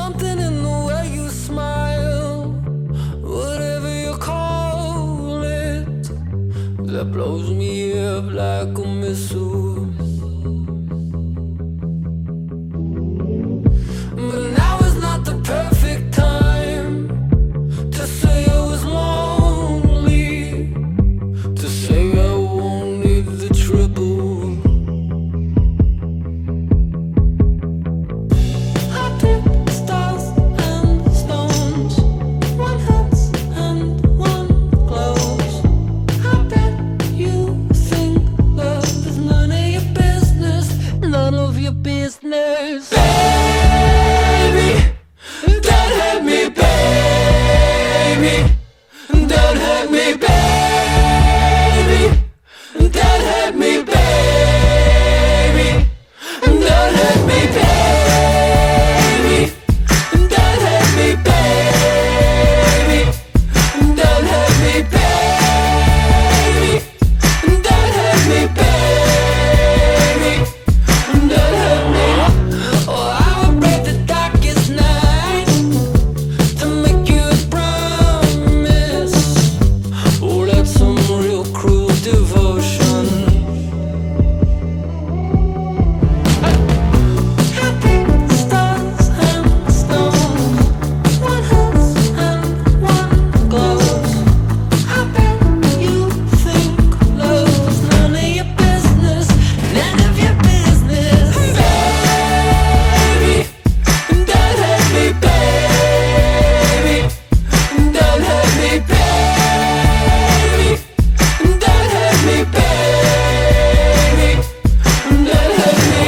something in the way you smile, whatever you call it, that blows me up like a missile. But now is not the perfect time to say I was lonely, to say I won't need the triple. I pick stars and stones, one hurts and one glows. I bet you think love is none of your business, none of your business. Baby, don't hurt me, baby. Don't hurt me, baby. Don't hurt me, baby. Don't hurt me, baby. Don't hurt me, baby. Don't hurt me, baby. Don't hurt me, baby. Don't hurt me. Oh, I will break the darkest night to make you a promise. Oh, that's some real cruel devotion. Happy stars and stones, one hurts and one glows. I bet you think love's none of your business, none of your business. Baby, don't hurt me, baby. Don't hurt me, baby. Don't hurt me, baby. Don't hurt me.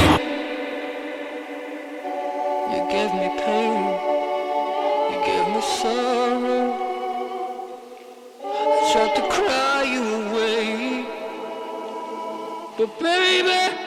You gave me pain, you gave me sorrow. I tried to cry you away, but baby,